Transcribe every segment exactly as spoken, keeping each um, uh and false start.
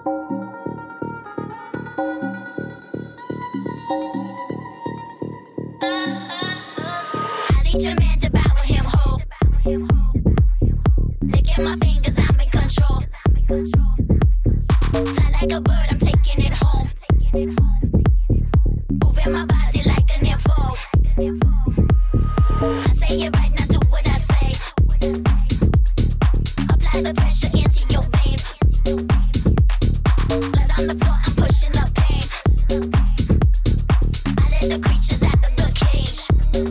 I need your man, devour him whole. Licking my fingers, I'm in control. Fly like a bird, I'm taking it home. Moving my body like an info. I say it right now, do what I say. Apply the pressure into your veins. Blood on the floor, I'm pushing the pain. I let the creatures out of the cage.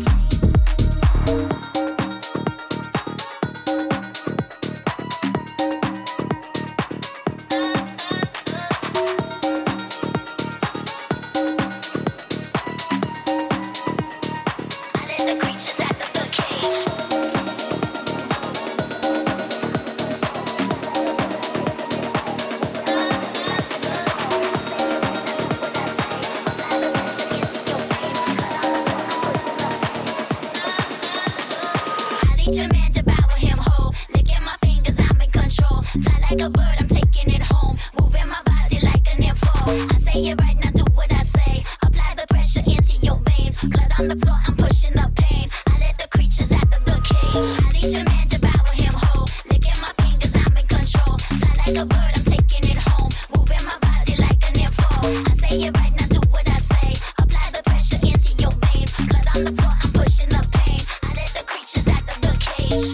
Your man, devour him whole. Licking my fingers, I'm in control. Fly like a bird, I'm taking it home. Moving my body like an info. I say it right now, do what I say. Apply the pressure into your veins. Blood on the floor, I'm pushing the pain. I let the creatures out of the cage. I need your man, devour him whole. Licking my fingers, I'm in control. Fly like a bird, I'm taking it home. Moving my body like an info. I say it right now, do what I say. Apply the pressure into your veins. Blood on the floor, I'm pushing the pain. I let the creatures out of the cage.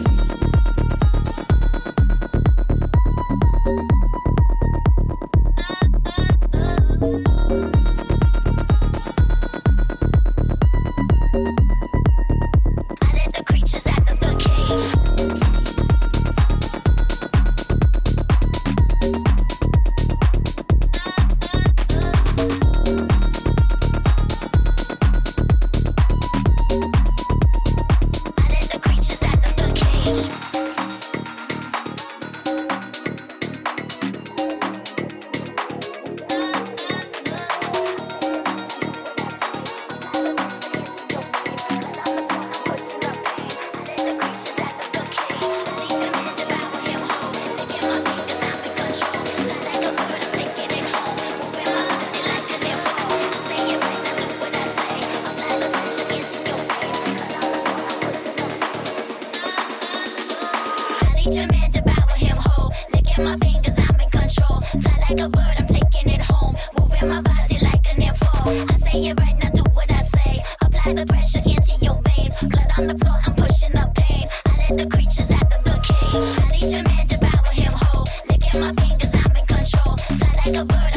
Your man, devour him whole. Licking my fingers, I'm in control. Fly like a bird, I'm taking it home. Moving my body like an info. I say it right now, do what I say. Apply the pressure into your veins. Blood on the floor, I'm pushing the pain. I let the creatures out of the cage. I need your man, devour him whole. Licking my fingers, I'm in control. Fly like a bird.